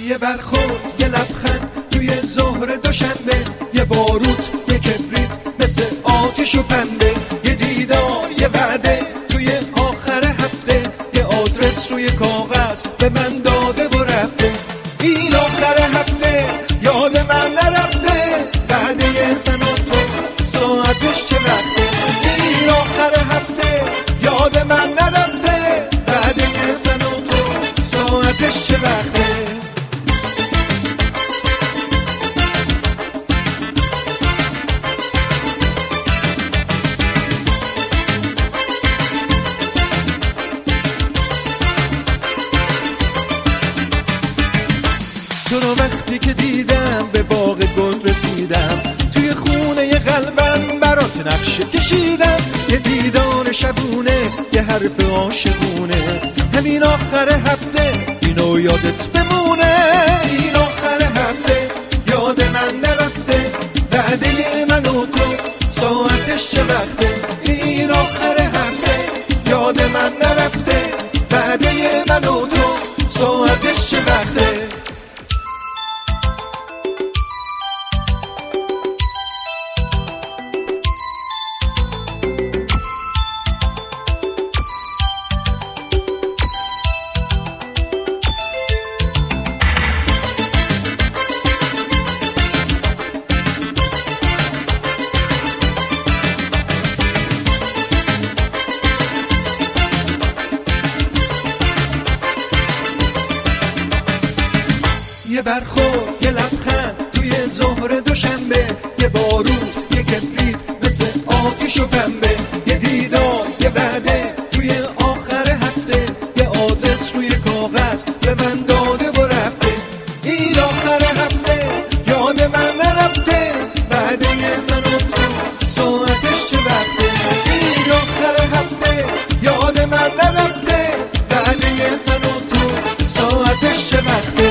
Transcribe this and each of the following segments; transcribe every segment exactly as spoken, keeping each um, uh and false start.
یه برخورد، یه لبخند توی ظهر دوشنبه، یه باروت، یه کبریت مثل آتش و پنبه، یه دیدار، یه وعده توی آخر هفته، یه آدرس روی کاغذ به من داده و رفته. این آخر هفته یاد من نرفته، وعده من و تو ساعتش چه وقته. این آخر هفته یاد من نرفته، وعده من و تو ساعتش چه وقته. تو رو وقتی که دیدم به باغ گل رسیدم، توی خونه قلبم برات نقشه کشیدم. یه دیدار شبونه، یه حرف عاشقونه، همین آخر هفته اینو یادت بمونه. این آخر هفته یاد من نرفته، وعده من و تو ساعتش چه وقته. این آخر هفته یاد من نرفته، وعده من و تو ساعتش چه وقته. یه برخورد، یه لبخند توی ظهر دوشنبه، یه باروت، یه کبریت مثل آتش و پنبه، یه دیدار، یه وعده توی آخر هفته، یه آدرس روی کاغذ به من داده و رفته. این آخر هفته یاد من نرفته، وعده من و تو ساعتش چه وقته. این آخر هفته یاد من نرفته، وعده من و تو ساعتش چه وقته.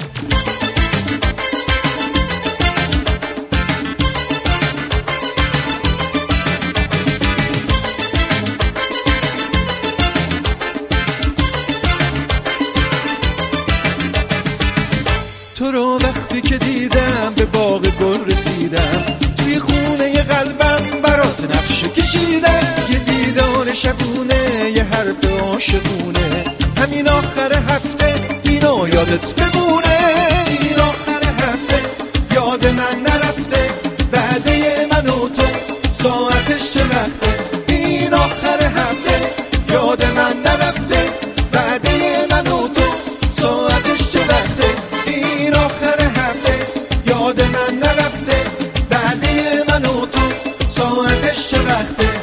تو رو وقتی که دیدم به باغ گل رسیدم، توی خونه قلبم برات نقشه کشیدم. یه دیدار شبونه، یه حرف عاشقونه، همین آخر هفته اینو یادت بمونه. این آخر هفته یاد من نرفته، وعده من و تو ساعتش چه وقته. این آخر هفته یاد من نرفته، وعده من و تو ساعتش چه وقته. این آخر هفته یاد من نرفته، وعده من و تو ساعتش چه وقته.